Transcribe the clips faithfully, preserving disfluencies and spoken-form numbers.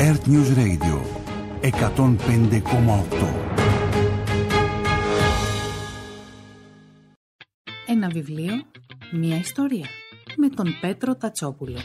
Earth News Radio εκατόν πέντε κόμμα οκτώ. Ένα βιβλίο, μία ιστορία, με τον Πέτρο Τατσόπουλο.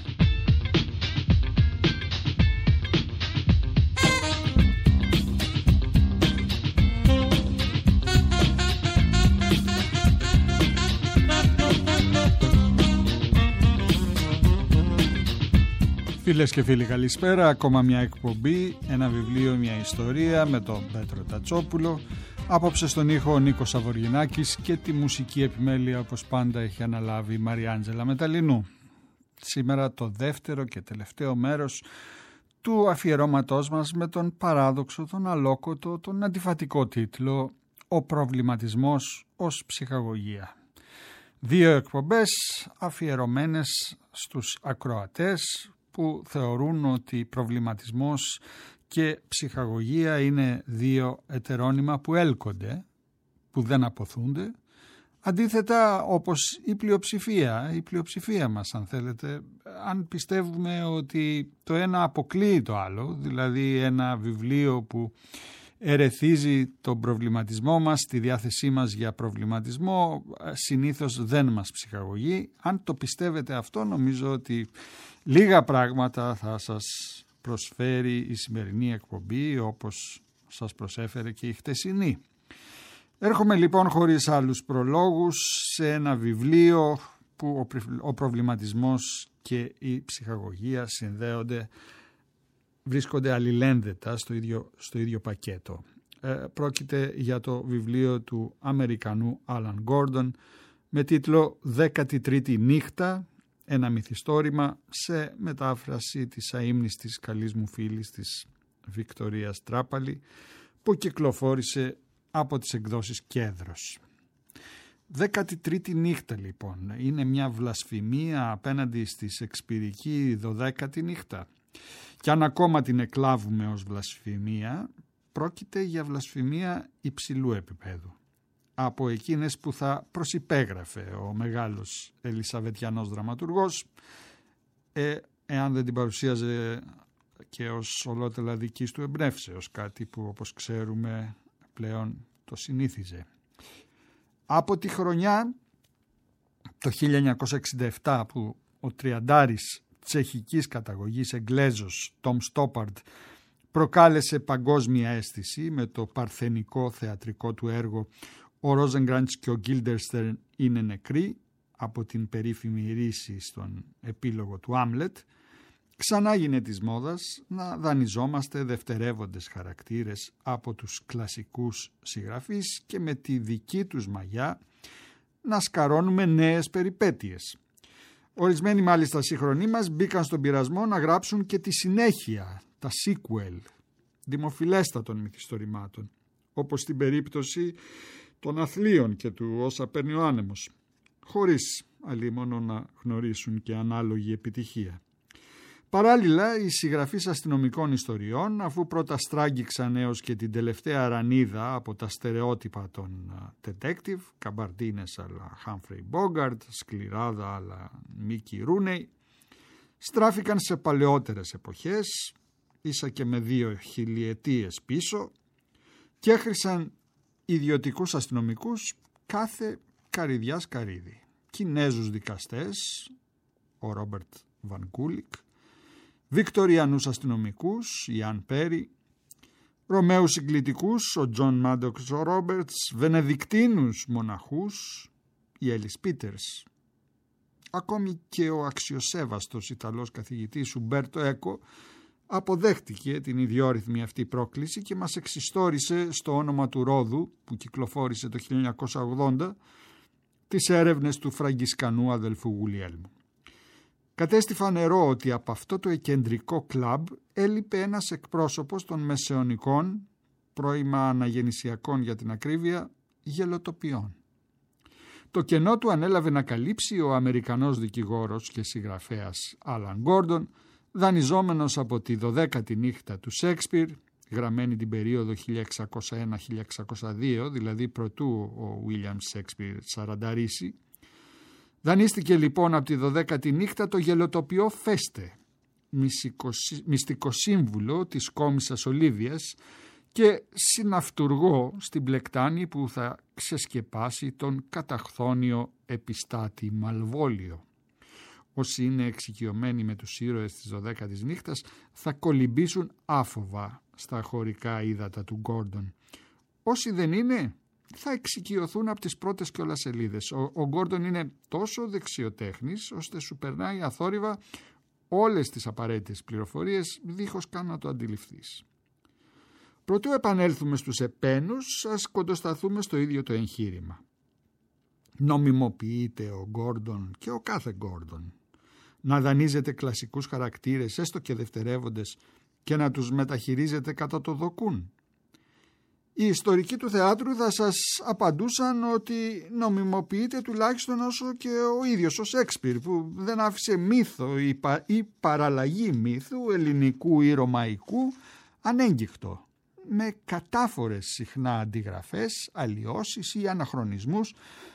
Φίλες και φίλοι, καλησπέρα. Ακόμα μια εκπομπή, ένα βιβλίο, μια ιστορία με τον Πέτρο Τατσόπουλο. Απόψε στον ήχο ο Νίκος Σαβοργινάκης και τη μουσική επιμέλεια, όπως πάντα, έχει αναλάβει η Μαριάντζελα Μεταλλινού. Σήμερα το δεύτερο και τελευταίο μέρος του αφιερώματός μας με τον παράδοξο, τον αλόκοτο, τον αντιφατικό τίτλο «Ο προβληματισμός ως ψυχαγωγία». Δύο εκπομπές αφιερωμένες στους ακροατές που θεωρούν ότι προβληματισμός και ψυχαγωγία είναι δύο ετερόνυμα που έλκονται, που δεν αποθούνται. Αντίθετα, όπως η πλειοψηφία, η πλειοψηφία μας αν θέλετε, αν πιστεύουμε ότι το ένα αποκλείει το άλλο, δηλαδή ένα βιβλίο που ερεθίζει τον προβληματισμό μας, τη διάθεσή μας για προβληματισμό, συνήθως δεν μας ψυχαγωγεί. Αν το πιστεύετε αυτό, νομίζω ότι λίγα πράγματα θα σας προσφέρει η σημερινή εκπομπή, όπως σας προσέφερε και η χτεσινή. Έρχομαι λοιπόν χωρίς άλλους προλόγους σε ένα βιβλίο που ο προβληματισμός και η ψυχαγωγία συνδέονται, βρίσκονται αλληλένδετα στο ίδιο, στο ίδιο πακέτο. Ε, πρόκειται για το βιβλίο του Αμερικανού Άλαν Γκόρντον με τίτλο «Δέκατη τρίτη νύχτα», ένα μυθιστόρημα σε μετάφραση της αείμνηστης καλής μου φίλης της Βικτωρίας Τράπαλη, που κυκλοφόρησε από τις εκδόσεις Κέδρος. Δέκατη τρίτη νύχτα λοιπόν είναι μια βλασφημία απέναντι στη σεξπιρική δωδέκατη νύχτα. Και αν ακόμα την εκλάβουμε ως βλασφημία, πρόκειται για βλασφημία υψηλού επίπεδου. Από εκείνες που θα προσυπέγραφε ο μεγάλος Ελισαβετιανός δραματουργός, ε, εάν δεν την παρουσίαζε και ως ολότελα δικής του εμπνεύσεως, κάτι που όπως ξέρουμε πλέον το συνήθιζε. Από τη χρονιά το χίλια εννιακόσια εξήντα επτά που ο τριαντάρης τσεχικής καταγωγής Εγγλέζος Τόμ Στόπαρντ προκάλεσε παγκόσμια αίσθηση με το παρθενικό θεατρικό του έργο «Ο Ρόζενγκραντς και ο Γκίλντερστερν είναι νεκροί», από την περίφημη ρίση στον επίλογο του Άμλετ, ξανά γίνε της μόδας να δανειζόμαστε δευτερεύοντες χαρακτήρες από τους κλασικούς συγγραφείς και με τη δική τους μαγιά να σκαρώνουμε νέες περιπέτειες. Ορισμένοι μάλιστα σύγχρονοί μας μπήκαν στον πειρασμό να γράψουν και τη συνέχεια, τα sequel, δημοφιλέστατων μυθιστορημάτων, όπως στην περίπτωση των αθλίων και του «Όσα παίρνει ο άνεμος», χωρίς αλλήμωνο να γνωρίσουν και ανάλογη επιτυχία. Παράλληλα, οι συγγραφείς αστυνομικών ιστοριών, αφού πρώτα στράγγιξαν έως και την τελευταία ρανίδα από τα στερεότυπα των detective, καμπαρντίνες αλλά Humphrey Bogart, σκληράδα αλλά Mickey Rooney, στράφηκαν σε παλαιότερες εποχές, ίσα και με δύο χιλιετίες πίσω, και έχρισαν ιδιωτικούς αστυνομικούς κάθε καρυδιάς καρύδι. Κινέζους δικαστές, ο Ρόμπερτ Βαν Κούλικ, Βικτοριανούς αστυνομικούς, η Αν Πέρι, Ρωμαίους συγκλητικούς, ο Τζον Μάντοξ ο Ρόμπερτς, Βενεδικτίνους μοναχούς, η Έλις Πίτερς. Ακόμη και ο αξιοσέβαστος Ιταλός καθηγητής Ουμπέρτο Έκο αποδέχτηκε την ιδιόρυθμη αυτή πρόκληση και μας εξιστόρισε στο όνομα του Ρόδου, που κυκλοφόρησε το χίλια εννιακόσια ογδόντα, τις έρευνες του φραγκισκανού αδελφού Γουλιέλμου. Κατέστη φανερό ότι από αυτό το εκεντρικό κλαμπ έλειπε ένας εκπρόσωπος των μεσαιωνικών, πρώιμα αναγεννησιακών για την ακρίβεια, γελοτοπιών. Το κενό του ανέλαβε να καλύψει ο Αμερικανός δικηγόρος και συγγραφέας Άλαν Γκόρντον, δανειζόμενος από τη δωδέκατη νύχτα του Σέξπιρ, γραμμένη την περίοδο χίλια εξακόσια ένα με χίλια εξακόσια δύο, δηλαδή προτού ο Βίλιαμ Σέξπιρ σαρανταρίσει. Δανείστηκε λοιπόν από τη δωδέκατη νύχτα το γελοτοπιό Φέστε, μυστικοσύμβουλο της κόμισσας Ολίβιας και συναυτουργό στην πλεκτάνη που θα ξεσκεπάσει τον καταχθόνιο επιστάτη Μαλβόλιο. Όσοι είναι εξοικειωμένοι με τους ήρωες της δωδέκατης νύχτας θα κολυμπήσουν άφοβα στα χωρικά ύδατα του Γκόρντον. Όσοι δεν είναι θα εξοικειωθούν από τις πρώτες κιόλας σελίδες. Ο Γκόρντον είναι τόσο δεξιοτέχνης ώστε σου περνάει αθόρυβα όλες τις απαραίτητες πληροφορίες δίχως καν να το αντιληφθείς. Προτού επανέλθουμε στους επένους, ας κοντοσταθούμε στο ίδιο το εγχείρημα. Νομιμοποιείται ο Γκόρντον και ο κάθε Γκόρντον να δανείζεται κλασικούς χαρακτήρες, έστω και δευτερεύοντες, και να τους μεταχειρίζεται κατά το δοκούν. Οι ιστορικοί του θεάτρου θα σας απαντούσαν ότι νομιμοποιείται τουλάχιστον όσο και ο ίδιος ο Σέξπιρ, που δεν άφησε μύθο ή, πα, ή παραλλαγή μύθου ελληνικού ή ρωμαϊκού ανέγκυχτο, με κατάφορες συχνά αντιγραφές, αλλοιώσεις ή αναχρονισμούς,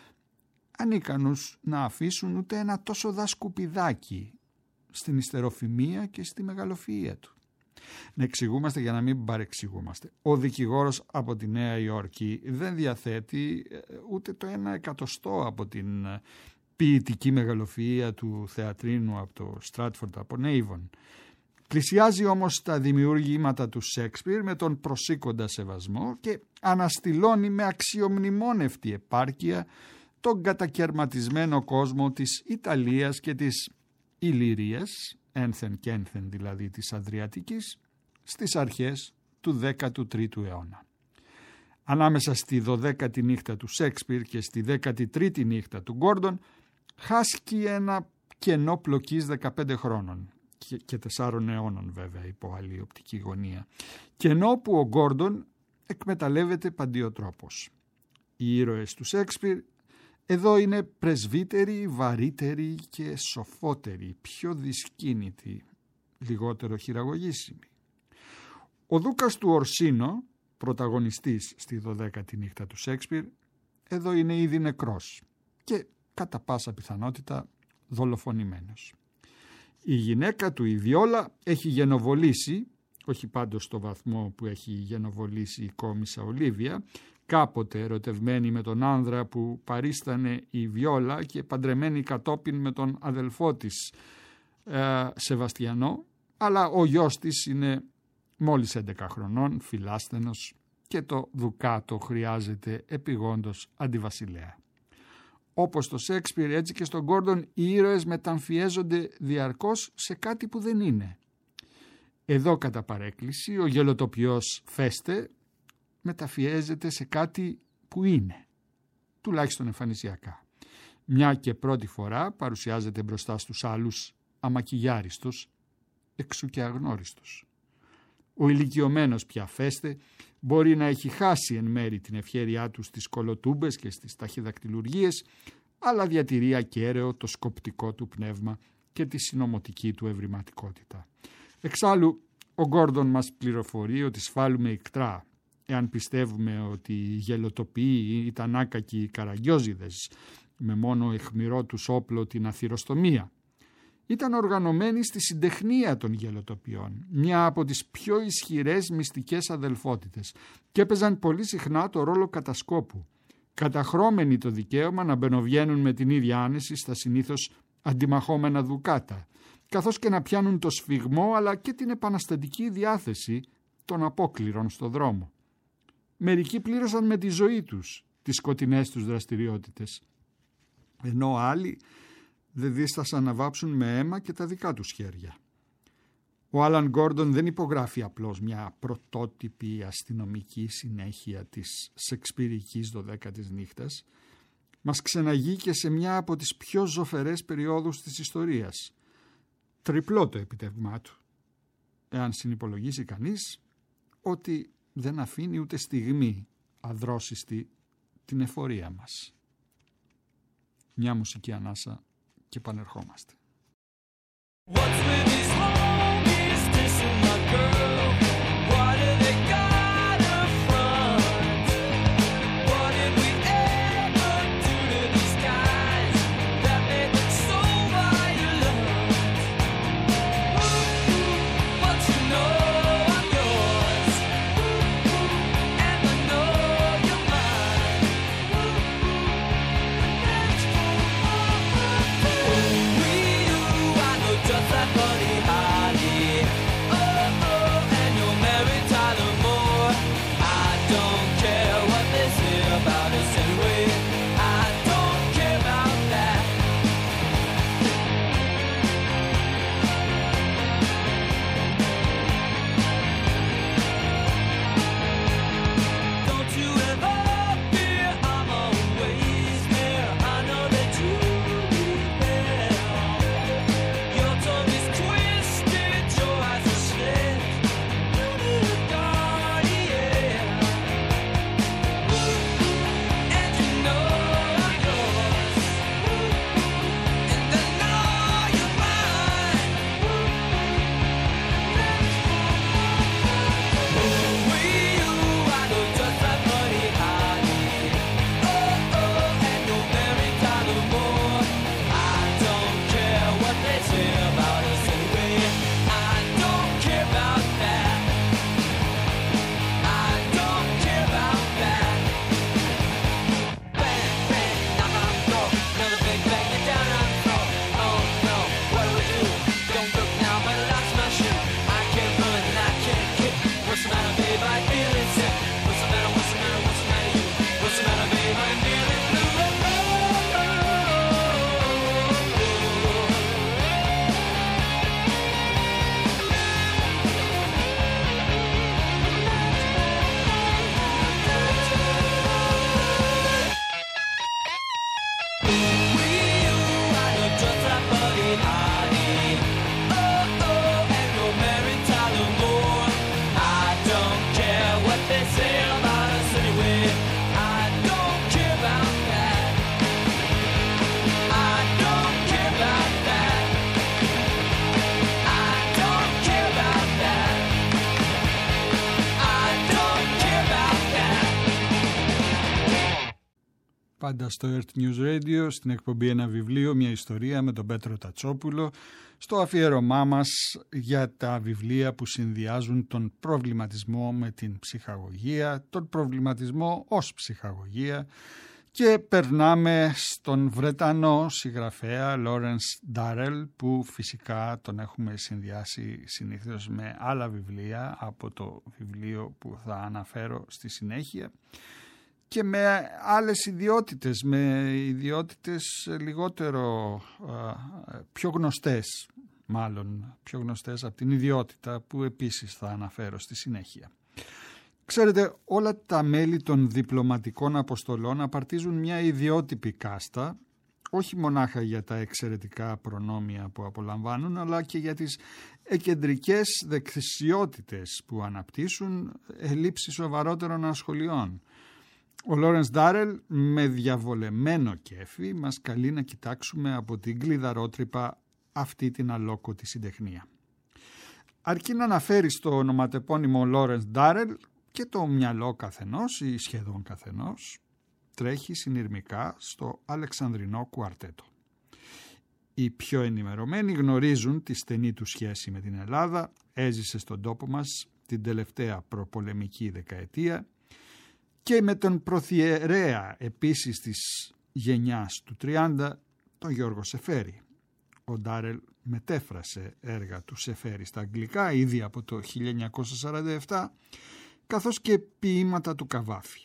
ανίκανους να αφήσουν ούτε ένα τόσο δασκουπιδάκι στην ιστεροφημία και στη μεγαλοφυΐα του. Να εξηγούμαστε για να μην παρεξηγούμαστε. Ο δικηγόρος από τη Νέα Υόρκη δεν διαθέτει ούτε το ένα εκατοστό από την ποιητική μεγαλοφυΐα του θεατρίνου από το Στράτφορντ από Νέιβον. Πλησιάζει όμως τα δημιουργήματα του Σέξπιρ με τον προσήκοντα σεβασμό και αναστηλώνει με αξιομνημόνευτη επάρκεια τον κατακαιρματισμένο κόσμο της Ιταλίας και της Ηλυρίας, ένθεν και ένθεν δηλαδή της Αδριατικής, στις αρχές του δέκατου τρίτου αιώνα. Ανάμεσα στη δωδέκατη νύχτα του Σέξπιρ και στη δέκατη τρίτη νύχτα του Γκόρντον χάσκει ένα κενό πλοκής δεκαπέντε χρόνων και, και τεσσάρων αιώνων βέβαια υπό άλλη οπτική γωνία, κενό που ο Γκόρντον εκμεταλλεύεται παντιοτρόπως. Οι ήρωες του Σέξπιρ εδώ είναι πρεσβύτεροι, βαρύτεροι και σοφότεροι, πιο δυσκίνητοι, λιγότερο χειραγωγήσιμοι. Ο Δούκας του Ορσίνο, πρωταγωνιστής στη δωδέκατη νύχτα του Σέξπιρ, εδώ είναι ήδη νεκρός και κατά πάσα πιθανότητα δολοφονημένος. Η γυναίκα του, η Βιόλα, έχει γενοβολήσει, όχι πάντως στο βαθμό που έχει γενοβολήσει η κόμισσα Ολίβια, κάποτε ερωτευμένη με τον άνδρα που παρίστανε η Βιόλα και παντρεμένη κατόπιν με τον αδελφό της ε, Σεβαστιανό, αλλά ο γιος της είναι μόλις έντεκα χρονών, φιλάσθενος και το δουκάτο χρειάζεται επιγόντως αντιβασιλέα. Όπως το Σέξπιρ, έτσι και στον Γκόρντον οι ήρωες μεταμφιέζονται διαρκώς σε κάτι που δεν είναι. Εδώ κατά παρέκκληση ο γελοτοποιός Φέστε μεταφιέζεται σε κάτι που είναι, τουλάχιστον εμφανισιακά. Μια και πρώτη φορά παρουσιάζεται μπροστά στους άλλους αμακιγιάριστος, εξού και αγνώριστος. Ο ηλικιωμένος πια Φέστε μπορεί να έχει χάσει εν μέρη την ευχέρειά του στις κολοτούμπες και στις ταχυδακτηλουργίες, αλλά διατηρεί ακέραιο το σκοπτικό του πνεύμα και τη συνωμοτική του ευρηματικότητα. Εξάλλου, ο Γκόρντον μας πληροφορεί ότι σφάλουμε ικτρά, εάν πιστεύουμε ότι οι γελοτοποιοί ήταν άκακοι καραγκιόζιδες, με μόνο αιχμηρό τους όπλο την αθυροστομία. Ήταν οργανωμένοι στη συντεχνία των γελοτοποιών, μια από τις πιο ισχυρές μυστικές αδελφότητες, και έπαιζαν πολύ συχνά το ρόλο κατασκόπου, καταχρώμενοι το δικαίωμα να μπαινοβγαίνουν με την ίδια άνεση στα συνήθως αντιμαχόμενα δουκάτα, καθώς και να πιάνουν το σφιγμό αλλά και την επαναστατική διάθεση των απόκληρων στο δρόμο. Μερικοί πλήρωσαν με τη ζωή τους τις σκοτεινές τους δραστηριότητες, ενώ άλλοι δεν δίστασαν να βάψουν με αίμα και τα δικά τους χέρια. Ο Άλαν Γκόρντον δεν υπογράφει απλώς μια πρωτότυπη αστυνομική συνέχεια της σεξπιρικής δωδέκατης νύχτας, μας ξεναγεί και σε μια από τις πιο ζωφερές περιόδους της ιστορίας. Τριπλό το επιτεύγμά του, εάν συνυπολογίσει κανείς ότι δεν αφήνει ούτε στιγμή αδρόσιστη την εφορία μας. Μια μουσική ανάσα και επανερχόμαστε. What's with these homies dissing my girl? Why do they got a front? What did we ever do to these guys that made them so violent? πάντα στο Earth News Radio, στην εκπομπή Ένα Βιβλίο, μια ιστορία με τον Πέτρο Τατσόπουλο, στο αφιέρωμά μας για τα βιβλία που συνδυάζουν τον προβληματισμό με την ψυχαγωγία, τον προβληματισμό ως ψυχαγωγία, και περνάμε στον Βρετανό συγγραφέα Lawrence Durrell, που φυσικά τον έχουμε συνδυάσει συνήθως με άλλα βιβλία από το βιβλίο που θα αναφέρω στη συνέχεια, και με άλλες ιδιότητες, με ιδιότητες λιγότερο πιο γνωστές, μάλλον πιο γνωστές από την ιδιότητα που επίσης θα αναφέρω στη συνέχεια. Ξέρετε, όλα τα μέλη των διπλωματικών αποστολών απαρτίζουν μια ιδιότυπη κάστα, όχι μονάχα για τα εξαιρετικά προνόμια που απολαμβάνουν, αλλά και για τις εκεντρικές δεξιότητες που αναπτύσσουν ελλείψη σοβαρότερων ασχολιών. Ο Lawrence Durrell με διαβολεμένο κέφι μας καλεί να κοιτάξουμε από την κλειδαρότρυπα αυτή την αλόκοτη συντεχνία. Αρκεί να αναφέρει στο ονοματεπώνυμο Lawrence Durrell και το μυαλό καθενός ή σχεδόν καθενός τρέχει συνειρμικά στο Αλεξανδρινό κουαρτέτο. Οι πιο ενημερωμένοι γνωρίζουν τη στενή του σχέση με την Ελλάδα, έζησε στον τόπο μας την τελευταία προπολεμική δεκαετία, και με τον πρωθιερέα επίσης της γενιάς του τριάντα, τον Γιώργο Σεφέρη. Ο Ντάρελ μετέφρασε έργα του Σεφέρη στα αγγλικά ήδη από το χίλια εννιακόσια σαράντα επτά, καθώς και ποίηματα του Καβάφη.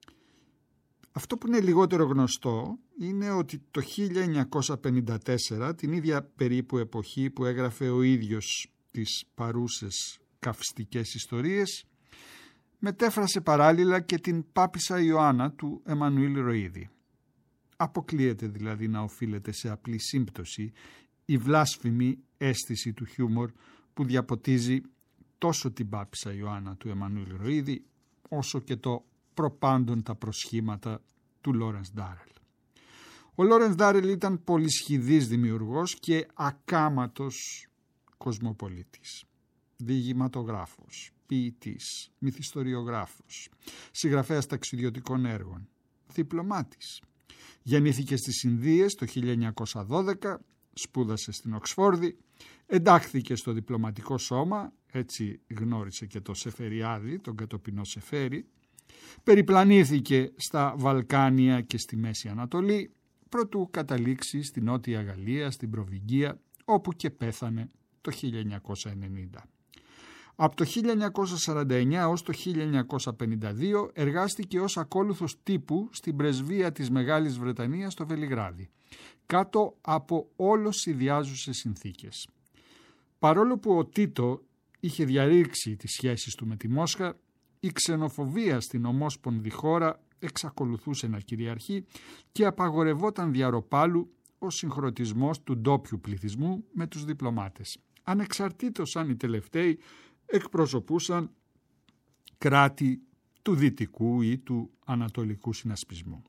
Αυτό που είναι λιγότερο γνωστό είναι ότι το χίλια εννιακόσια πενήντα τέσσερα, την ίδια περίπου εποχή που έγραφε ο ίδιος τις παρούσες καυστικές ιστορίες, μετέφρασε παράλληλα και την Πάπισσα Ιωάννα του Εμμανουήλ Ροΐδη. Αποκλείεται δηλαδή να οφείλεται σε απλή σύμπτωση η βλάσφημη αίσθηση του χιούμορ που διαποτίζει τόσο την Πάπισσα Ιωάννα του Εμμανουήλ Ροΐδη, όσο και το προπάντων τα προσχήματα του Lawrence Durrell. Ο Lawrence Durrell ήταν πολυσχηδής δημιουργός και ακάματος κοσμοπολίτης, διηγηματογράφος, ποιητής, μυθιστοριογράφος, συγγραφέας ταξιδιωτικών έργων, διπλωμάτης. Γεννήθηκε στις Ινδίες το χίλια εννιακόσια δώδεκα, σπούδασε στην Οξφόρδη, εντάχθηκε στο διπλωματικό σώμα, έτσι γνώρισε και το Σεφεριάδη, τον κατοπινό Σεφέρη, περιπλανήθηκε στα Βαλκάνια και στη Μέση Ανατολή, προτού καταλήξει στη Νότια Γαλλία, στην Προβυγγία, όπου και πέθανε το χίλια εννιακόσια ενενήντα. Από το χίλια εννιακόσια σαράντα εννέα ως το χίλια εννιακόσια πενήντα δύο εργάστηκε ως ακόλουθος τύπου στην πρεσβεία της Μεγάλης Βρετανίας στο Βελιγράδι, κάτω από όλος ιδιάζουσες συνθήκες. Παρόλο που ο Τίτο είχε διαρρήξει τις σχέσεις του με τη Μόσχα, η ξενοφοβία στην ομόσπονδη χώρα εξακολουθούσε να κυριαρχεί και απαγορευόταν διαρροπάλου ο συγχρονισμός του ντόπιου πληθυσμού με τους διπλωμάτες, ανεξαρτήτως αν οι τελευταίοι εκπροσωπούσαν κράτη του δυτικού ή του ανατολικού συνασπισμού.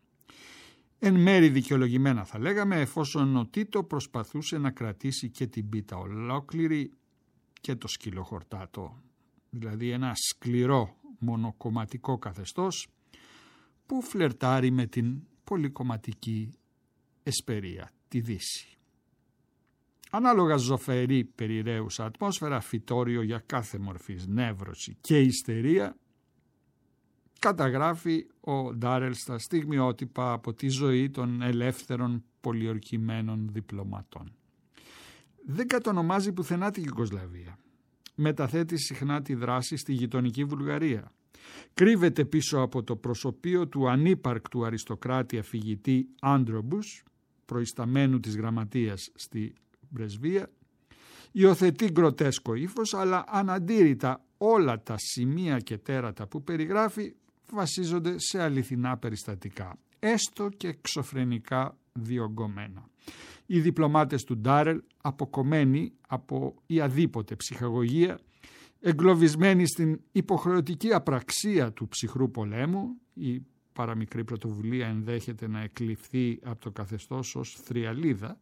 Εν μέρη δικαιολογημένα θα λέγαμε, εφόσον ο Τίτο προσπαθούσε να κρατήσει και την πίτα ολόκληρη και το σκυλοχορτάτο, δηλαδή ένα σκληρό μονοκομματικό καθεστώς που φλερτάρει με την πολυκομματική εσπερία, τη Δύση. Ανάλογα ζωφερή περιραίουσα ατμόσφαιρα, φυτόριο για κάθε μορφής νεύρωση και ιστερία, καταγράφει ο Ντάρελ στα στιγμιότυπα από τη ζωή των ελεύθερων πολιορκημένων διπλωματών. Δεν κατονομάζει πουθενά την Ιουγκοσλαβία. Μεταθέτει συχνά τη δράση στη γειτονική Βουλγαρία. Κρύβεται πίσω από το προσωπείο του ανύπαρκτου αριστοκράτη αφηγητή Άντρομπους, προϊσταμένου της γραμματείας στη πρεσβεία. Υιοθετεί γκροτέσκο ύφος, αλλά αναντήρητα όλα τα σημεία και τέρατα που περιγράφει βασίζονται σε αληθινά περιστατικά, έστω και εξωφρενικά διωγγωμένα. Οι διπλωμάτες του Ντάρελ, αποκομμένοι από η αδίποτε ψυχαγωγία, εγκλωβισμένοι στην υποχρεωτική απραξία του ψυχρού πολέμου, η παραμικρή πρωτοβουλία ενδέχεται να εκλειφθεί από το καθεστώς ως θριαλίδα,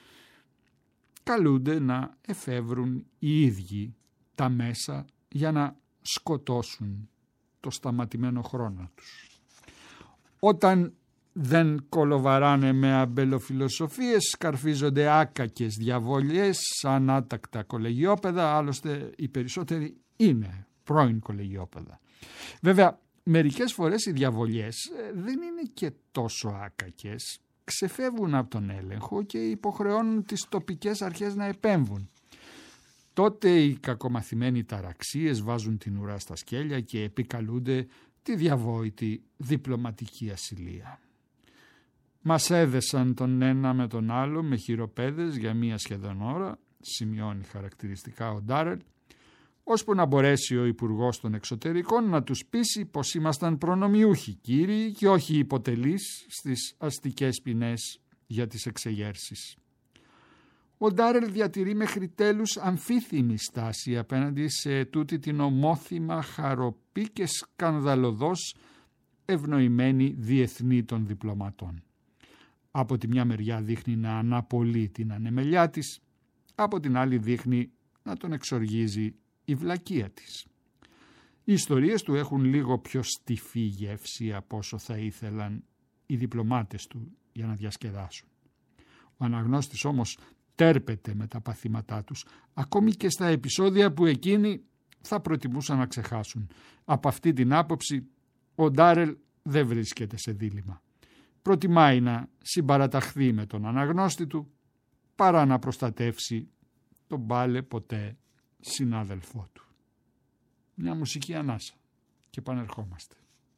καλούνται να εφεύρουν οι ίδιοι τα μέσα για να σκοτώσουν το σταματημένο χρόνο τους. Όταν δεν κολοβαράνε με αμπελοφιλοσοφίες, σκαρφίζονται άκακες διαβολιές σαν άτακτα κολεγιόπαιδα, άλλωστε οι περισσότεροι είναι πρώην κολεγιόπαιδα. Βέβαια, μερικές φορές οι διαβολιές δεν είναι και τόσο άκακες, ξεφεύγουν από τον έλεγχο και υποχρεώνουν τις τοπικές αρχές να επέμβουν. Τότε οι κακομαθημένοι ταραξίες βάζουν την ουρά στα σκέλια και επικαλούνται τη διαβόητη διπλωματική ασυλία. Μας έδεσαν τον ένα με τον άλλο με χειροπέδες για μία σχεδόν ώρα, σημειώνει χαρακτηριστικά ο Ντάρελ, ώσπου να μπορέσει ο Υπουργός των Εξωτερικών να τους πείσει πως ήμασταν προνομιούχοι κύριοι και όχι υποτελείς στις αστικές ποινές για τις εξεγέρσεις. Ο Ντάρελ διατηρεί μέχρι τέλους αμφίθυμη στάση απέναντι σε τούτη την ομόθυμα, χαροπή και σκανδαλωδώς ευνοημένη διεθνή των διπλωματών. Από τη μια μεριά δείχνει να αναπολύει την ανεμελιά της, από την άλλη δείχνει να τον εξοργίζει η βλακεία της. Οι ιστορίες του έχουν λίγο πιο στιφή γεύση από όσο θα ήθελαν οι διπλωμάτες του για να διασκεδάσουν. Ο αναγνώστης όμως τέρπεται με τα παθήματά τους, ακόμη και στα επεισόδια που εκείνοι θα προτιμούσαν να ξεχάσουν. Από αυτή την άποψη ο Ντάρελ δεν βρίσκεται σε δίλημμα. Προτιμάει να συμπαραταχθεί με τον αναγνώστη του παρά να προστατεύσει τον πάλε ποτέ συνάδελφό του. Μια μουσική ανάσα και επανερχόμαστε.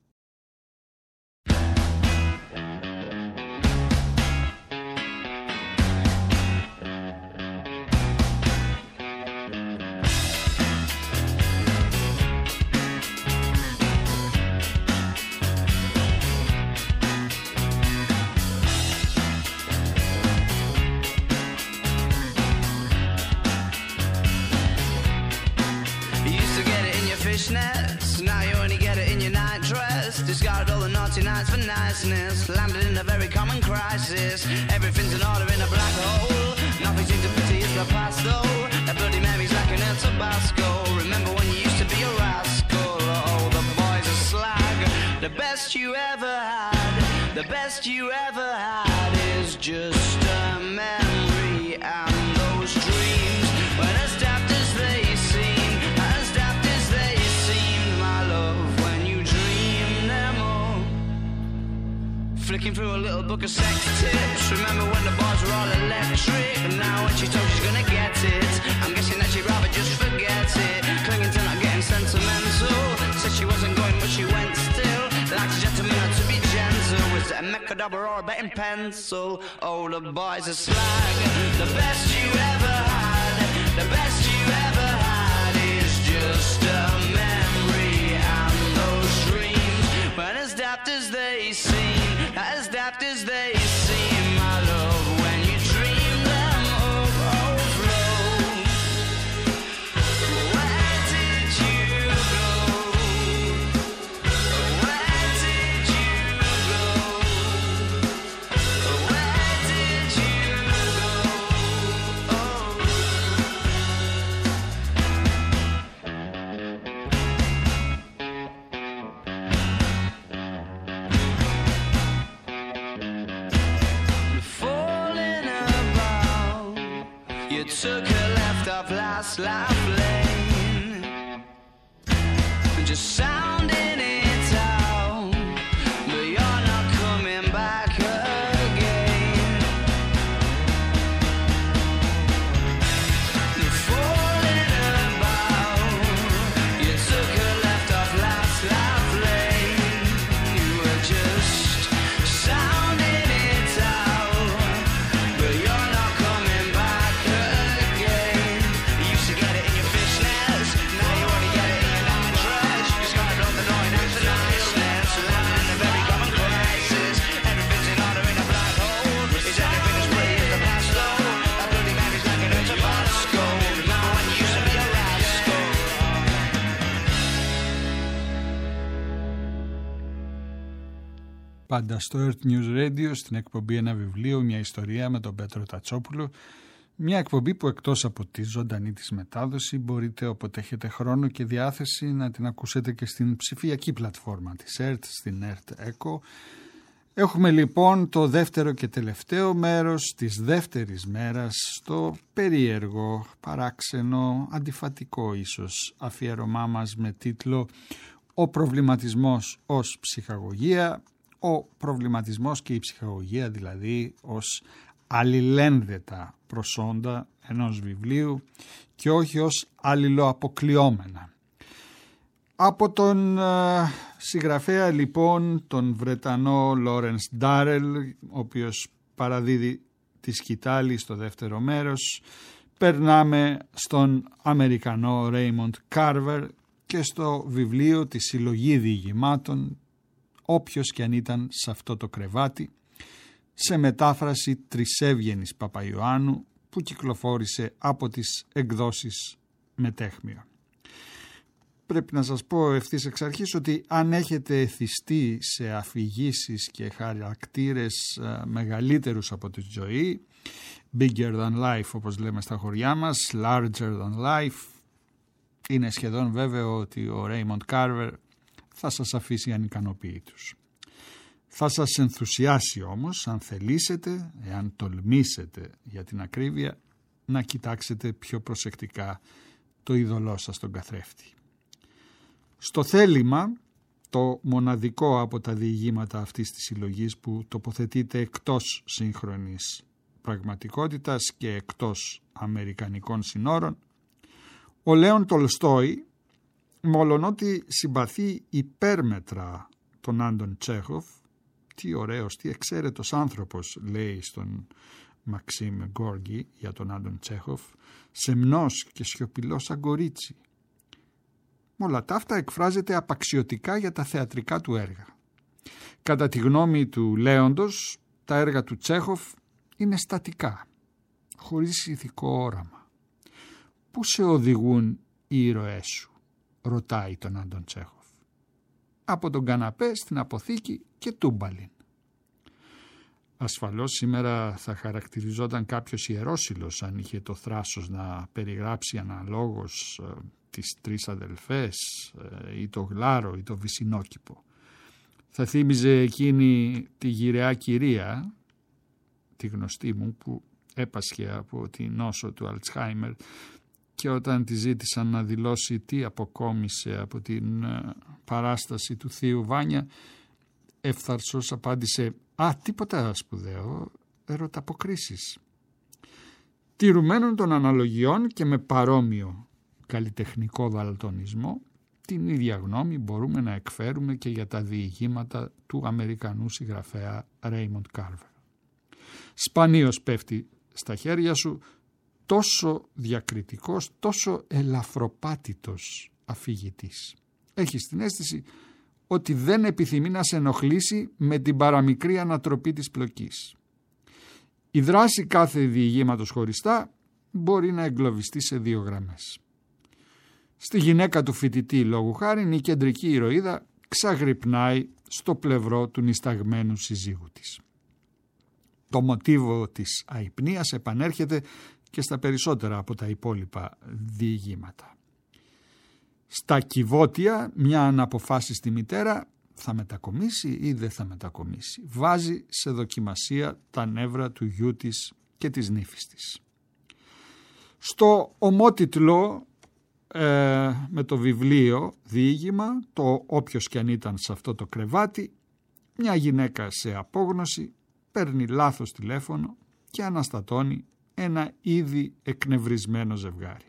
Now you only get it in your night dress. Discarded all the naughty nights for niceness. Landed in a very common crisis. Everything's in order in a black hole. Nothing seems to pity is the past though. That bloody memory's like an El Tabasco. Remember when you used to be a rascal? Oh, the boys are slag. The best you ever had, the best you ever had is just a memory. And those dreams, when as daft as they seem, as daft as they seem, my love, when you dream them all. Flicking through a little book of sex tips. Remember when the bars were all electric? And now when she told she's gonna get it, I'm guessing that she'd rather just forget it. Clinging to not getting sentimental. Said she wasn't going but she went still. Like a gentleman had to be gentle. Was it a mechadobber or a betting pencil? Oh, the boys are slag. The best you ever had, the best you ever had is just a memory. And those dreams, when as daft as they seem, as daft as they seem, my love, when you dream them overflow. Where did you go? Where did you go? Where did you go? Oh. Falling about, you took a left off last life lane, just sounding it out, but you're not coming back again. Falling about, you took a left off last life lane, you were just sounding it out, but you're not coming back again. You used to get it in your fishnets, now you only get it in your night dress. You just gotta blow the noise and the niceness. Landing in a very common crisis. Everything's in order in a black hole. Is everything as pretty as the past though? That bloody memory's like an El Tabasco. Remember when you used to be a rascal? Πάντα στο Earth News Radio, στην εκπομπή Ένα Βιβλίο, μια ιστορία με τον Πέτρο Τατσόπουλο. Μια εκπομπή που εκτός από τη ζωντανή της μετάδοση μπορείτε όποτε έχετε χρόνο και διάθεση να την ακούσετε και στην ψηφιακή πλατφόρμα της Earth, στην Earth Echo. Έχουμε λοιπόν το δεύτερο και τελευταίο μέρος της δεύτερης μέρας στο περίεργο, παράξενο, αντιφατικό ίσως αφιέρωμά μας με τίτλο «Ο προβληματισμός ως ψυχαγωγία», ο προβληματισμός και η ψυχαγωγία δηλαδή ως αλληλένδετα προσόντα ενός βιβλίου και όχι ως αλληλοαποκλειόμενα. Από τον uh, συγγραφέα λοιπόν τον Βρετανό Λόρενς Ντάρελ, ο οποίος παραδίδει τη σκητάλη στο δεύτερο μέρος, περνάμε στον Αμερικανό Ρέιμοντ Κάρβερ και στο βιβλίο «Τη συλλογή διηγημάτων, όποιος και αν ήταν σε αυτό το κρεβάτι», σε μετάφραση Τρισέβγενης Παπαϊωάννου που κυκλοφόρησε από τις εκδόσεις Μετέχμιο. Πρέπει να σας πω ευθύς εξ αρχής ότι αν έχετε εθιστεί σε αφηγήσεις και χαρακτήρες uh, μεγαλύτερους από τη ζωή, bigger than life όπως λέμε στα χωριά μας, larger than life, είναι σχεδόν βέβαιο ότι ο Raymond Carver θα σας αφήσει ανικανοποιητούς. Θα σας ενθουσιάσει όμως αν θελήσετε, εάν τολμήσετε για την ακρίβεια, να κοιτάξετε πιο προσεκτικά το είδωλό σας τον καθρέφτη. Στο θέλημα, το μοναδικό από τα διηγήματα αυτής της συλλογής που τοποθετείται εκτός σύγχρονης πραγματικότητας και εκτός αμερικανικών συνόρων, ο Λέον Τολστόι, μολονότι συμπαθεί υπέρμετρα τον Άντων Τσέχοφ, τι ωραίος, τι εξαίρετος άνθρωπος, λέει στον Μαξίμ Γκόργι για τον Άντων Τσέχοφ, σεμνός και σιωπηλός σαν κορίτσι. Με όλα τα αυτά εκφράζεται απαξιωτικά για τα θεατρικά του έργα. Κατά τη γνώμη του Λέοντος, τα έργα του Τσέχοφ είναι στατικά, χωρίς ηθικό όραμα. «Πού σε οδηγούν οι ήρωές σου?» ρωτάει τον Άντων Τσέχοφ. «Από τον καναπέ στην αποθήκη και τούμπαλιν». Ασφαλώς σήμερα θα χαρακτηριζόταν κάποιος ιερόσυλος αν είχε το θράσος να περιγράψει αναλόγως ε, τις τρεις αδελφές ε, ή το γλάρο ή το βυσινόκηπο. Θα θύμιζε εκείνη τη γυραιά κυρία, τη γνωστή μου, που έπασχε από τη νόσο του Αλτσχάιμερ και όταν τη ζήτησαν να δηλώσει τι αποκόμισε από την ε, παράσταση του θείου Βάνια, εύθαρσος απάντησε «Α, τίποτα σπουδαίο, ερωταποκρίσεις». Τηρουμένων των αναλογιών και με παρόμοιο καλλιτεχνικό δαλτονισμό, την ίδια γνώμη μπορούμε να εκφέρουμε και για τα διηγήματα του Αμερικανού συγγραφέα Raymond Carver. Σπανίως πέφτει στα χέρια σου τόσο διακριτικός, τόσο ελαφροπάτητος αφηγητής. Έχεις την αίσθηση ότι δεν επιθυμεί να σε ενοχλήσει με την παραμικρή ανατροπή της πλοκής. Η δράση κάθε διηγήματος χωριστά μπορεί να εγκλωβιστεί σε δύο γραμμές. Στη γυναίκα του φοιτητή λόγου χάριν η κεντρική ηρωίδα ξαγρυπνάει στο πλευρό του νησταγμένου συζύγου της. Το μοτίβο της αϊπνίας επανέρχεται και στα περισσότερα από τα υπόλοιπα διηγήματα. Στα κυβότια μια αναποφάσιστη μητέρα θα μετακομίσει ή δεν θα μετακομίσει. Βάζει σε δοκιμασία τα νεύρα του γιού της και της νύφης της. Στο ομότιτλο ε, με το βιβλίο διήγημα, το όποιος κι αν ήταν σε αυτό το κρεβάτι, μια γυναίκα σε απόγνωση παίρνει λάθος τηλέφωνο και αναστατώνει ένα ήδη εκνευρισμένο ζευγάρι.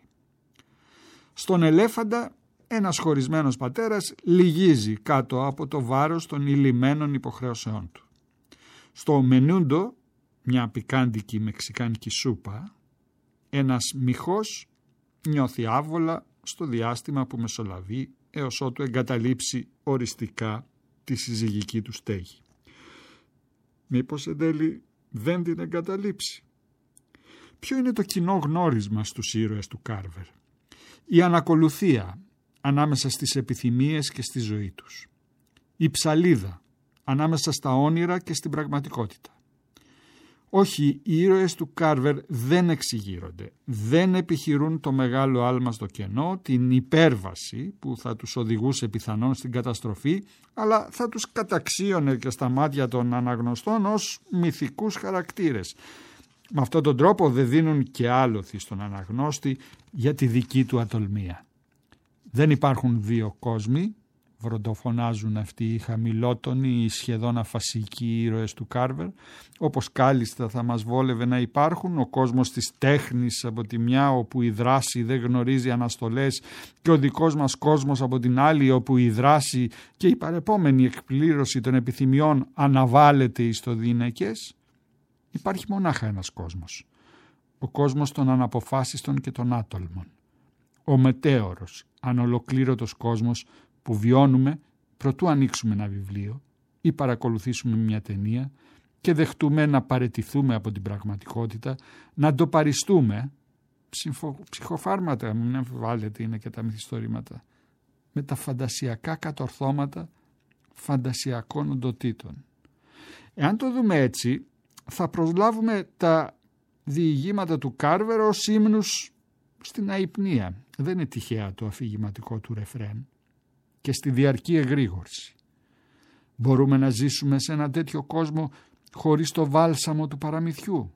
Στον ελέφαντα ένας χωρισμένος πατέρας λυγίζει κάτω από το βάρος των ηλυμένων υποχρεώσεών του. Στο μενούντο, μια πικάντικη μεξικάνικη σούπα, ένας μυχός νιώθει άβολα στο διάστημα που μεσολαβεί έως ότου εγκαταλείψει οριστικά τη συζυγική του στέγη. Μήπως εν τέλει δεν την εγκαταλείψει? Ποιο είναι το κοινό γνώρισμα στους ήρωες του Κάρβερ? Η ανακολουθία ανάμεσα στις επιθυμίες και στη ζωή τους. Η ψαλίδα ανάμεσα στα όνειρα και στην πραγματικότητα. Όχι, οι ήρωες του Κάρβερ δεν εξηγείρονται. Δεν επιχειρούν το μεγάλο άλμα στο κενό, την υπέρβαση που θα τους οδηγούσε πιθανόν στην καταστροφή, αλλά θα τους καταξίωνε και στα μάτια των αναγνωστών ως μυθικούς χαρακτήρες. Με αυτόν τον τρόπο δεν δίνουν και άλοθη στον αναγνώστη για τη δική του ατολμία. Δεν υπάρχουν δύο κόσμοι, βροντοφωνάζουν αυτοί οι χαμηλότονοι, οι σχεδόν αφασικοί ήρωες του Κάρβερ, όπως κάλλιστα θα μας βόλευε να υπάρχουν ο κόσμος της τέχνης από τη μια, όπου η δράση δεν γνωρίζει αναστολές, και ο δικός μας κόσμος από την άλλη, όπου η δράση και η παρεπόμενη εκπλήρωση των επιθυμιών αναβάλλεται εις το διηνεκές. Υπάρχει μονάχα ένας κόσμος, ο κόσμος των αναποφάσιστων και των άτολμων, ο μετέωρος, ανολοκλήρωτος κόσμος που βιώνουμε προτού ανοίξουμε ένα βιβλίο ή παρακολουθήσουμε μια ταινία και δεχτούμε να παραιτηθούμε από την πραγματικότητα, να το παριστούμε, ψυχο, ψυχοφάρματα, μην αμφιβάλλετε, είναι και τα μυθιστορήματα, με τα φαντασιακά κατορθώματα φαντασιακών οντοτήτων. Εάν το δούμε έτσι, θα προσλάβουμε τα διηγήματα του Κάρβερ ως ύμνους στην αϊπνία. Δεν είναι τυχαία το αφηγηματικό του ρεφρέν. Και στη διαρκή εγρήγορση. Μπορούμε να ζήσουμε σε ένα τέτοιο κόσμο χωρίς το βάλσαμο του παραμυθιού.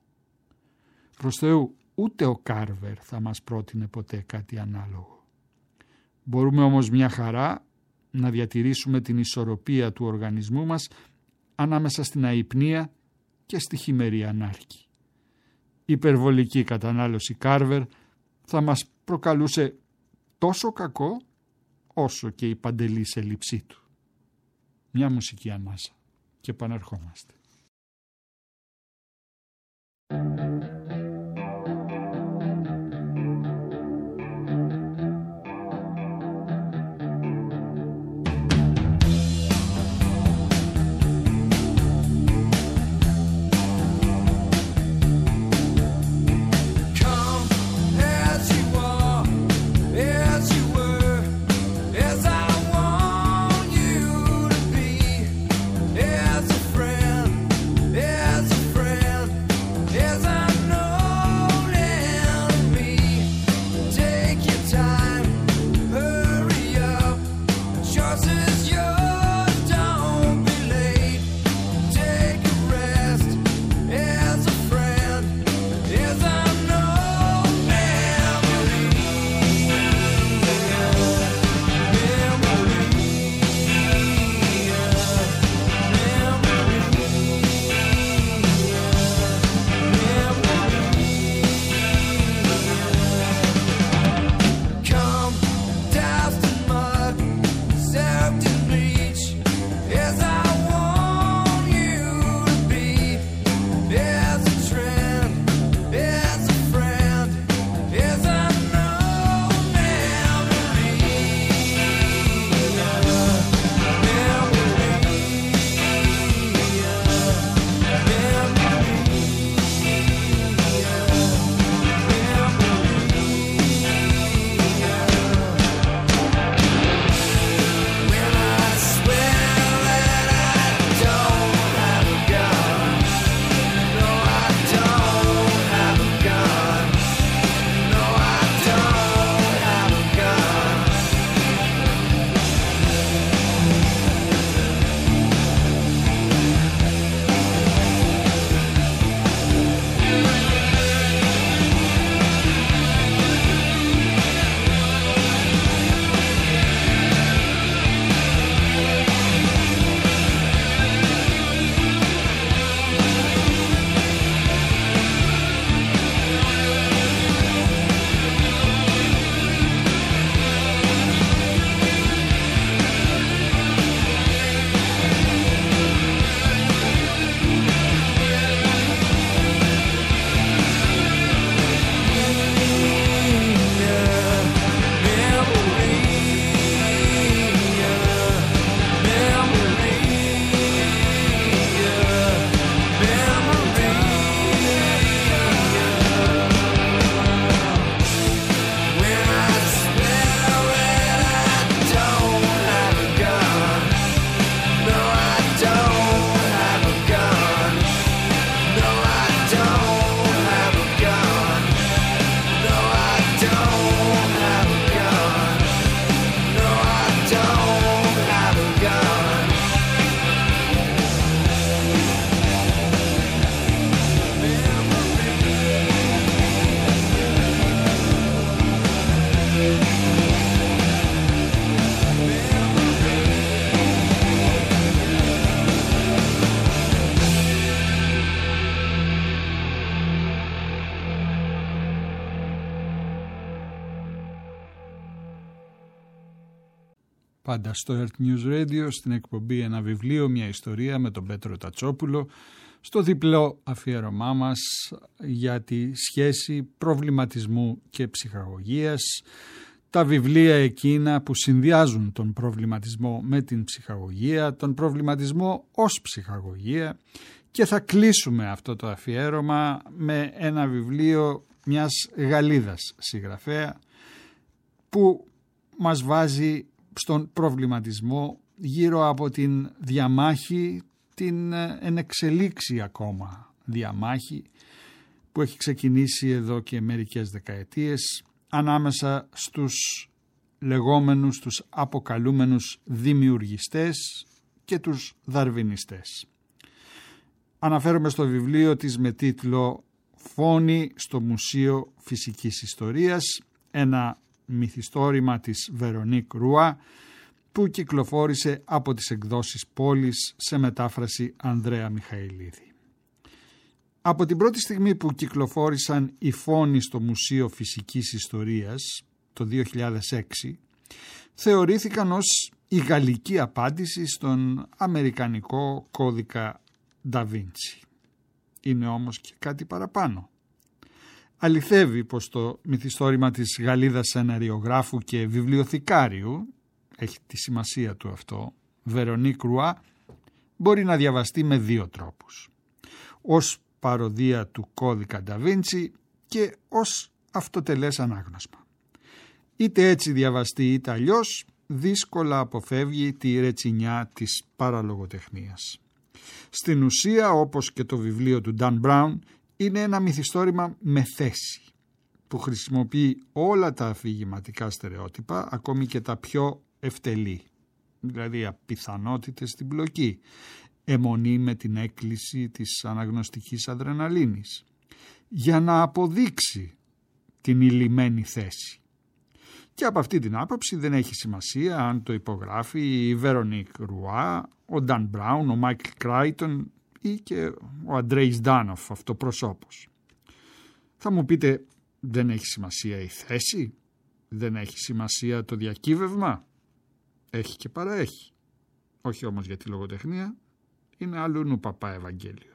Προς Θεού, ούτε ο Κάρβερ θα μας πρότεινε ποτέ κάτι ανάλογο. Μπορούμε όμως μια χαρά να διατηρήσουμε την ισορροπία του οργανισμού μας ανάμεσα στην αϊπνία και στη χειμερή ανάρκη. Η υπερβολική κατανάλωση Κάρβερ θα μας προκαλούσε τόσο κακό όσο και η παντελής έλλειψή του. Μια μουσική ανάσα και επανερχόμαστε. As a friend, as a friend, as I πάντα στο Earth News Radio, στην εκπομπή «Ένα βιβλίο, μια ιστορία» με τον Πέτρο Τατσόπουλο, στο διπλό αφιέρωμά μας για τη σχέση προβληματισμού και ψυχαγωγίας, τα βιβλία εκείνα που συνδυάζουν τον προβληματισμό με την ψυχαγωγία, τον προβληματισμό ως ψυχαγωγία, και θα κλείσουμε αυτό το αφιέρωμα με ένα βιβλίο μιας Γαλλίδας συγγραφέα που μας βάζει στον προβληματισμό γύρω από την διαμάχη, την ενεξελίξη ακόμα διαμάχη που έχει ξεκινήσει εδώ και μερικές δεκαετίες ανάμεσα στους λεγόμενους, τους αποκαλούμενους δημιουργιστές και τους δαρβινιστές. Αναφέρομαι στο βιβλίο της με τίτλο «Φόνοι στο Μουσείο Φυσικής Ιστορίας», ένα μυθιστόρημα της Βερονίκ Ρουά που κυκλοφόρησε από τις εκδόσεις Πόλης σε μετάφραση Ανδρέα Μιχαηλίδη. Από την πρώτη στιγμή που κυκλοφόρησαν οι φόνοι στο Μουσείο Φυσικής Ιστορίας το δύο χιλιάδες έξι, θεωρήθηκαν ως η γαλλική απάντηση στον αμερικανικό κώδικα Da Vinci. Είναι όμως και κάτι παραπάνω. Αληθεύει πως το μυθιστόρημα της Γαλλίδας σεναριογράφου και βιβλιοθηκάριου, έχει τη σημασία του αυτό, Βερονίκ Ρουά, μπορεί να διαβαστεί με δύο τρόπους. Ως παροδία του κώδικα Da Vinci και ως αυτοτελές ανάγνωσμα. Είτε έτσι διαβαστεί είτε αλλιώς, δύσκολα αποφεύγει τη ρετσινιά της παραλογοτεχνίας. Στην ουσία, όπως και το βιβλίο του Dan Brown, είναι ένα μυθιστόρημα με θέση που χρησιμοποιεί όλα τα αφηγηματικά στερεότυπα, ακόμη και τα πιο ευτελή, δηλαδή απιθανότητες στην πλοκή, αιμονή με την έκκληση της αναγνωστικής αδρεναλίνης, για να αποδείξει την ηλυμένη θέση. Και από αυτή την άποψη δεν έχει σημασία αν το υπογράφει η Βερονίκ Ρουά, ο Νταν Μπράουν, ο Μάικλ Κράιτον ή και ο Αντρέις Ντάνοφ, αυτοπροσώπος. Θα μου πείτε, δεν έχει σημασία η θέση, δεν έχει σημασία το διακύβευμα? Έχει και παραέχει. Όχι όμως για τη λογοτεχνία, είναι αλλουνού παπά Ευαγγέλιο.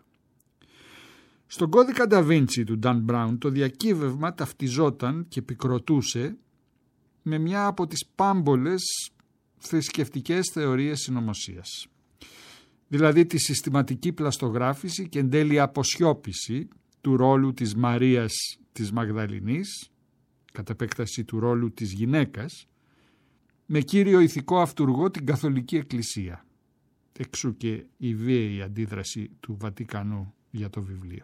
Στον κώδικα Da Vinci του Dan Brown το διακύβευμα ταυτιζόταν και επικροτούσε με μια από τις πάμπολες θρησκευτικές θεωρίες συνωμοσίας. Δηλαδή τη συστηματική πλαστογράφηση και εν τέλει αποσιώπηση του ρόλου της Μαρίας της Μαγδαληνής, κατ' επέκταση του ρόλου της γυναίκας, με κύριο ηθικό αυτουργό την Καθολική Εκκλησία. Εξού και η βίαιη αντίδραση του Βατικανού για το βιβλίο.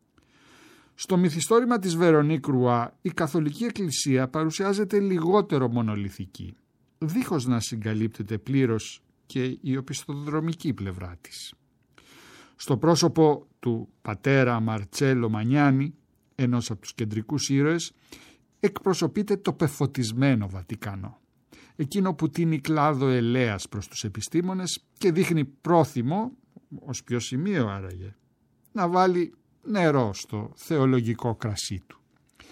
Στο μυθιστόρημα της Βερονίκ Ρουά η Καθολική Εκκλησία παρουσιάζεται λιγότερο μονολιθική, δίχως να συγκαλύπτεται πλήρως και η οπισθοδρομική πλευρά της. Στο πρόσωπο του πατέρα Μαρτσέλο Μανιάνι, ενός από τους κεντρικούς ήρωες, εκπροσωπείται το πεφωτισμένο Βατικανό, εκείνο που τίνει κλάδο ελέας προς τους επιστήμονες και δείχνει πρόθυμο, ως ποιο σημείο άραγε, να βάλει νερό στο θεολογικό κρασί του.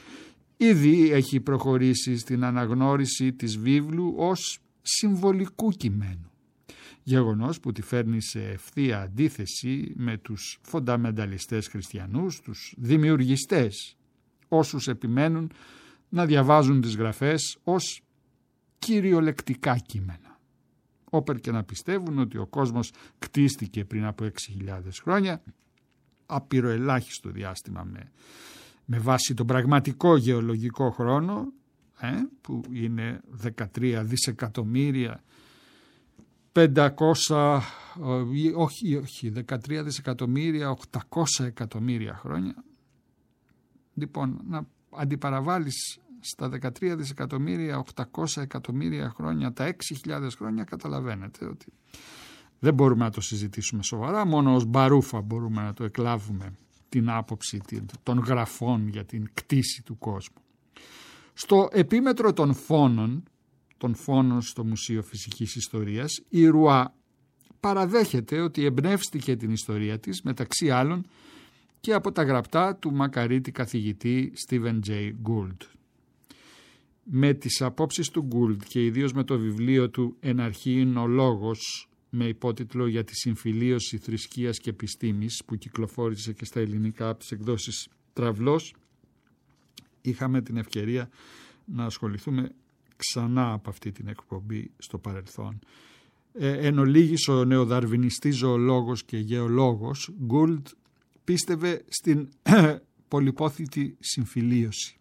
Ήδη έχει προχωρήσει στην αναγνώριση της βίβλου ως συμβολικού κειμένου, γεγονός που τη φέρνει σε ευθεία αντίθεση με τους φονταμενταλιστές χριστιανούς, τους δημιουργιστές, όσους επιμένουν να διαβάζουν τις γραφές ως κυριολεκτικά κείμενα. Όπερ και να πιστεύουν ότι ο κόσμος κτίστηκε πριν από έξι χιλιάδες χρόνια, απειροελάχιστο διάστημα με, με βάση τον πραγματικό γεωλογικό χρόνο, ε, που είναι δεκατρία δισεκατομμύρια πεντακόσια, όχι, όχι, δεκατρία δισεκατομμύρια οκτακόσια εκατομμύρια χρόνια. Λοιπόν, να αντιπαραβάλεις στα δεκατρία δισεκατομμύρια οκτακόσια εκατομμύρια χρόνια τα έξι χιλιάδες χρόνια, καταλαβαίνετε ότι δεν μπορούμε να το συζητήσουμε σοβαρά, μόνο ως μπαρούφα μπορούμε να το εκλάβουμε την άποψη των γραφών για την κτήση του κόσμου. Στο επίμετρο των φόνων, των φόνων στο Μουσείο Φυσικής Ιστορίας, η Ρουά παραδέχεται ότι εμπνεύστηκε την ιστορία της, μεταξύ άλλων, και από τα γραπτά του μακαρίτη καθηγητή Στίβεν Τζέι Γκούλντ. με τις απόψεις του Γκούλτ και ιδίως με το βιβλίο του «Εν αρχή είναι ο λόγος» με υπότιτλο «Για τη συμφιλίωση θρησκείας και επιστήμης» που κυκλοφόρησε και στα ελληνικά από τις εκδόσεις Τραυλός, είχαμε την ευκαιρία να ασχοληθούμε ξανά από αυτή την εκπομπή στο παρελθόν. Ε, εν ολίγης ο νεοδαρβινιστής ζωολόγος και γεωλόγος Γκούλτ πίστευε στην πολυπόθητη συμφιλίωση.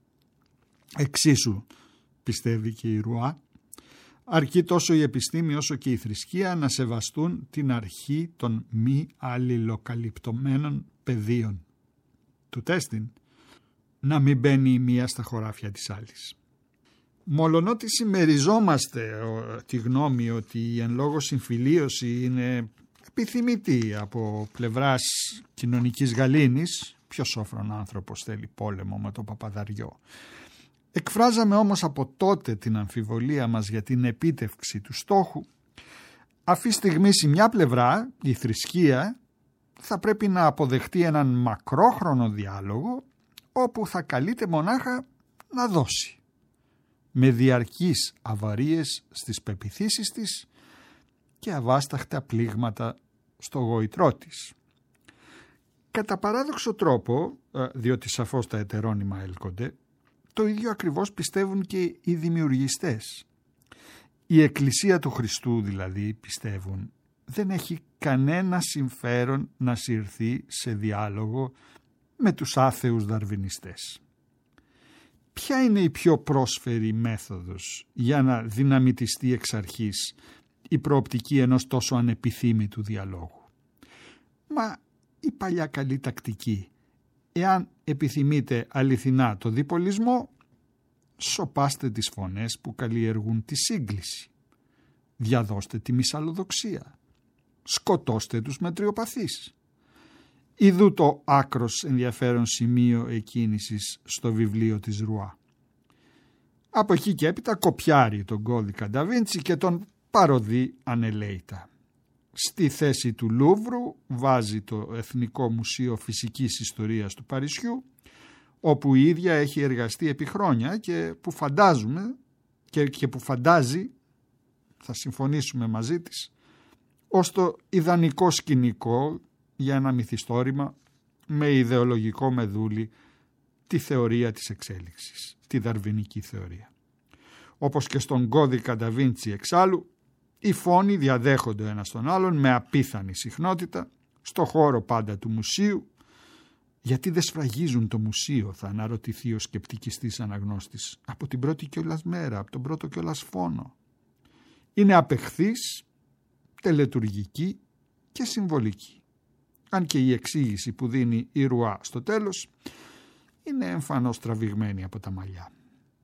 Εξίσου πιστεύει και η Ρουά, αρκεί τόσο η επιστήμη όσο και η θρησκεία να σεβαστούν την αρχή των μη αλληλοκαλυπτωμένων πεδίων. Του τέστην να μην μπαίνει η μία στα χωράφια της άλλης. Μολονότι συμμεριζόμαστε τη γνώμη ότι η εν λόγω συμφιλίωση είναι επιθυμητή από πλευράς κοινωνικής γαλήνης, ποιος σόφρον άνθρωπος θέλει πόλεμο με το παπαδαριό. Εκφράζαμε όμως από τότε την αμφιβολία μας για την επίτευξη του στόχου. Αυτή τη στιγμή σε μια πλευρά η θρησκεία θα πρέπει να αποδεχτεί έναν μακρόχρονο διάλογο όπου θα καλείται μονάχα να δώσει, με διαρκείς αβαρίες στις πεποιθήσεις της και αβάσταχτα πλήγματα στο γοητρό της. Κατά παράδοξο τρόπο, διότι σαφώς τα ετερόνυμα έλκονται, το ίδιο ακριβώς πιστεύουν και οι δημιουργιστές. Η Εκκλησία του Χριστού δηλαδή, πιστεύουν, δεν έχει κανένα συμφέρον να συρθεί σε διάλογο με τους άθεους δαρβινιστές. Ποια είναι η πιο πρόσφαιρη μέθοδος για να δυναμητιστεί εξ αρχής η προοπτική ενός τόσο ανεπιθύμητου διαλόγου? Μα η παλιά καλή τακτική. Εάν επιθυμείτε αληθινά το διπολισμό, σωπάστε τις φωνές που καλλιεργούν τη σύγκληση. Διαδώστε τη μυσαλλοδοξία. Σκοτώστε τους μετριοπαθείς. Ιδού το άκρος ενδιαφέρον σημείο εκκίνησης στο βιβλίο της Ρουά. Από εκεί και έπειτα κοπιάρει τον κώδικα Νταβίντσι και τον παροδεί ανελαίητα. Στη θέση του Λούβρου βάζει το Εθνικό Μουσείο Φυσικής Ιστορίας του Παρισιού, όπου η ίδια έχει εργαστεί επί χρόνια και που φαντάζουμε και, και που φαντάζει, θα συμφωνήσουμε μαζί της, ως το ιδανικό σκηνικό για ένα μυθιστόρημα με ιδεολογικό μεδούλι τη θεωρία της εξέλιξης, τη δαρβινική θεωρία. Όπως και στον κώδικα Νταβίντσι εξάλλου, οι φόνοι διαδέχονται ένας τον άλλον με απίθανη συχνότητα, στο χώρο πάντα του μουσείου. Γιατί δεν σφραγίζουν το μουσείο, θα αναρωτηθεί ο σκεπτικιστής αναγνώστης, από την πρώτη κιόλας μέρα, από τον πρώτο κιόλας φόνο. Είναι απεχθής, τελετουργική και συμβολική. Αν και η εξήγηση που δίνει η Ρουά στο τέλος είναι εμφανώς τραβηγμένη από τα μαλλιά.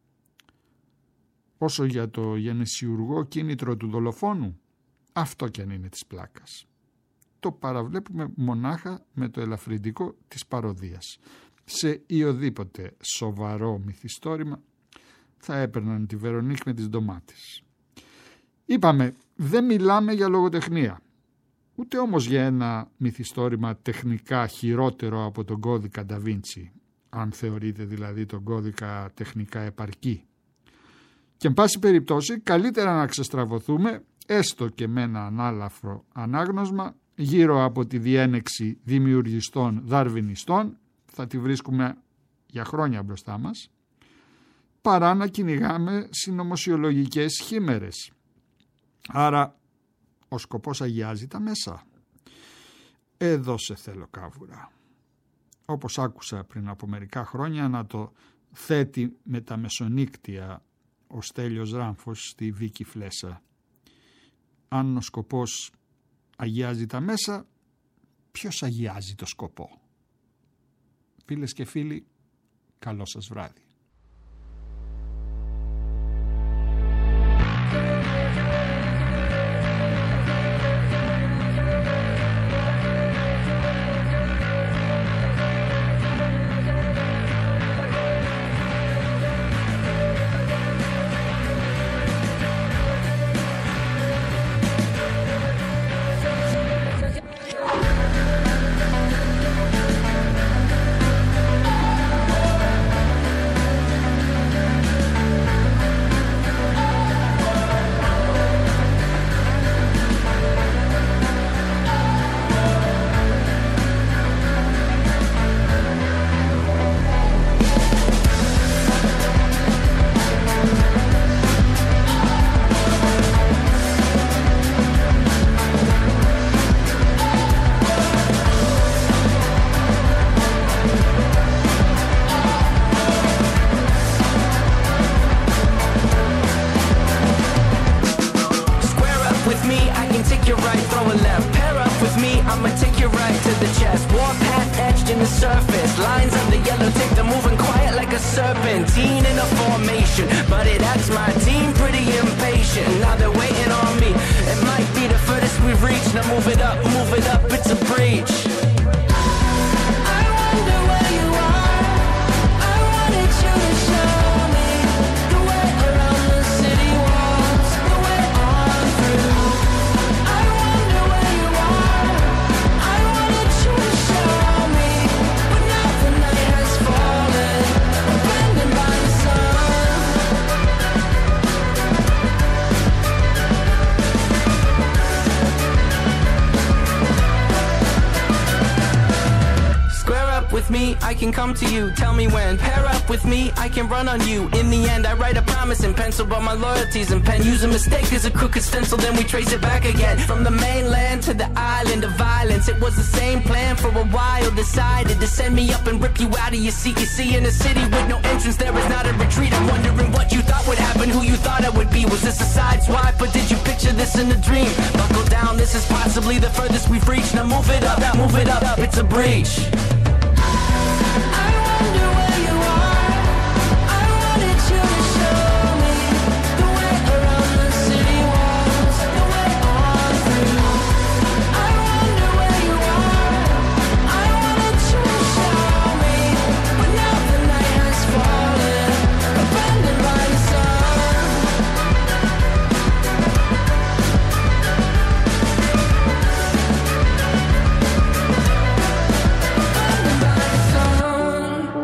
Όσο για το γενεσιουργό κίνητρο του δολοφόνου, αυτό κι αν είναι της πλάκας. Το παραβλέπουμε μονάχα με το ελαφρυντικό της παροδίας. Σε οποιοδήποτε σοβαρό μυθιστόρημα θα έπαιρναν τη Βερονίκ με τις ντομάτες. Είπαμε, δεν μιλάμε για λογοτεχνία, ούτε όμως για ένα μυθιστόρημα τεχνικά χειρότερο από τον κώδικα Νταβίντσι, αν θεωρείτε δηλαδή τον κώδικα τεχνικά επαρκή. Και εν πάση περιπτώσει καλύτερα να ξεστραβωθούμε, έστω και με ένα ανάλαφρο ανάγνωσμα, γύρω από τη διένεξη δημιουργιστών δαρβινιστών, θα τη βρίσκουμε για χρόνια μπροστά μας, παρά να κυνηγάμε συνωμοσιολογικές χήμερες. Άρα ο σκοπός αγιάζει τα μέσα. Εδώ σε θέλω κάβουρα. Όπως άκουσα πριν από μερικά χρόνια να το θέτει με τα μεσονύκτια ο Στέλιος Ράμφος στη Βίκη Φλέσσα. Αν ο σκοπός αγιάζει τα μέσα, ποιος αγιάζει το σκοπό? Φίλες και φίλοι, καλό σας βράδυ. patient, but it acts my team pretty impatient. Now they're waiting on me. It might be the furthest we've reached. Now move it up, move it up, it's a breach. I wonder where you are. I wanted you to show me the way around the city walls, the way on through. I wonder where you are. I wanted you to show me, but now the night has fallen, abandoned by the sun. Square up with me, I can come to you. Tell me when. Pair up with me, I can run on you. In the end, I write a promise in pencil, but my loyalty's in pen. Use a mistake as a crooked stencil, then we trace it back again. From the mainland to the island of violence, it was the same plan for a while. Decided to send me up and rip you out of your seat. You see, in a city with no entrance, there is not a retreat. I'm wondering what you thought would happen, who you thought I would be. Was this a side swipe, or did you picture this in a dream? Buckle down, this is possibly the furthest we've reached. Now move it up, move it up, it's a breach. I wonder where you are. I wanted you to show me the way around the city walls, the way on through. I wonder where you are. I wanted you to show me, but now the night has fallen, abandoned by the sun. Abandoned by the sun.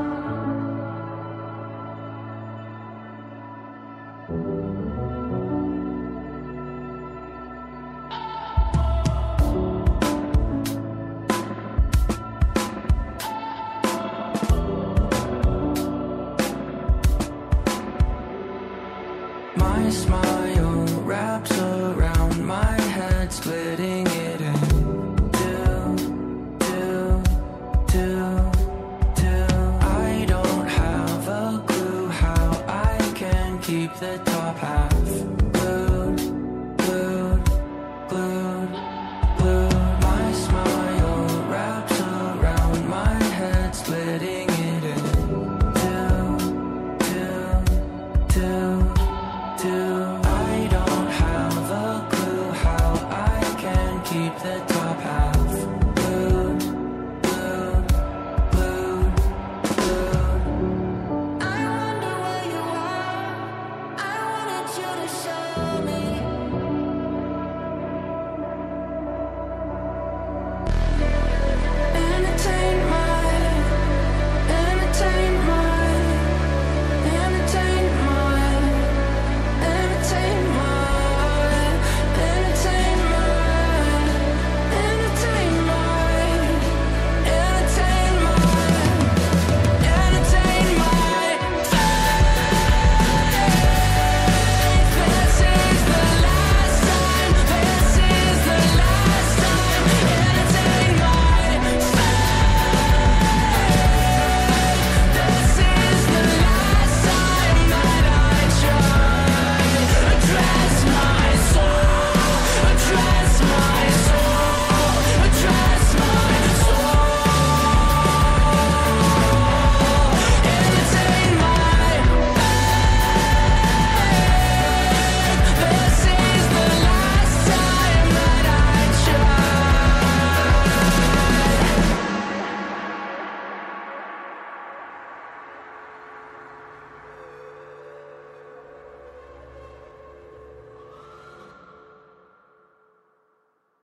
My smile wraps around my head, splitting it in two, two, two, two. I don't have a clue how I can keep the top half glued, glued, glued, glued. My smile wraps around my head, splitting it in two, two, two, two. I don't have a clue how I can keep the top half glued, glued, glued, glued. I wonder where you are. I wanted you to show